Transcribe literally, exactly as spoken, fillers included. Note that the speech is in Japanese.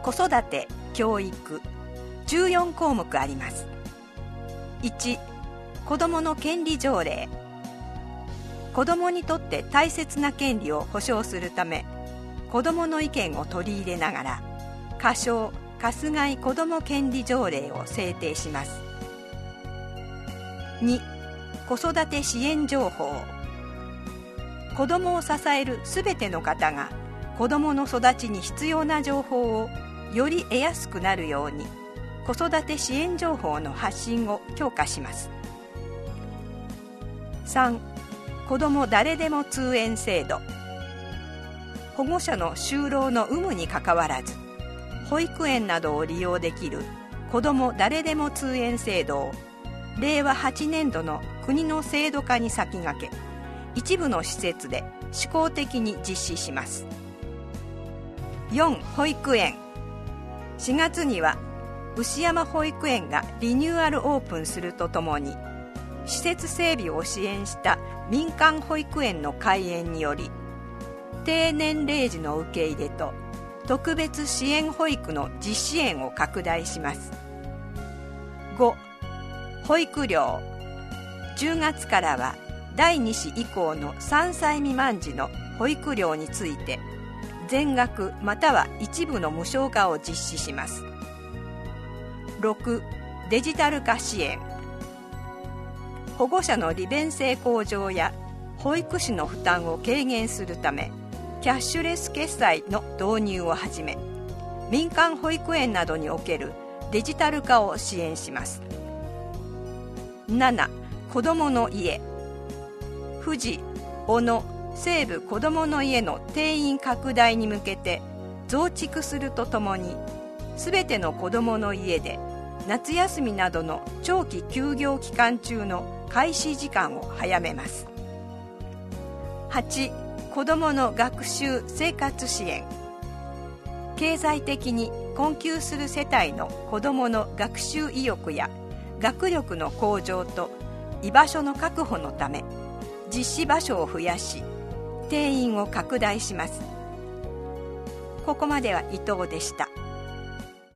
子育て・教育じゅうよんこうもくあります。いち、子どもの権利条例。子どもにとって大切な権利を保障するため、子どもの意見を取り入れながら仮称・春日井子ども権利条例を制定します。に、子育て支援情報。子どもを支えるすべての方が子どもの育ちに必要な情報をより得やすくなるように、子育て支援情報の発信を強化します。さん、子ども誰でも通園制度。保護者の就労の有無にかかわらず、保育園などを利用できる子ども誰でも通園制度をれいわはちねんどの国の制度化に先駆け、一部の施設で試行的に実施します。よん、保育園。しがつには牛山保育園がリニューアルオープンするとともに、施設整備を支援した民間保育園の開園により、低年齢児の受け入れと特別支援保育の実施園を拡大します。ご、保育料。じゅうがつからはだいに子以降のさんさい未満児の保育料について全額または一部の無償化を実施します。ろく、デジタル化支援。保護者の利便性向上や保育士の負担を軽減するため、キャッシュレス決済の導入をはじめ、民間保育園などにおけるデジタル化を支援します。なな、子どもの家。富士、小野、西部子どもの家の定員拡大に向けて増築するとともに、すべての子どもの家で夏休みなどの長期休業期間中の開始時間を早めます。はち、子どもの学習生活支援。経済的に困窮する世帯の子どもの学習意欲や学力の向上と居場所の確保のため、実施場所を増やし、定員を拡大します。ここまでは伊藤でした。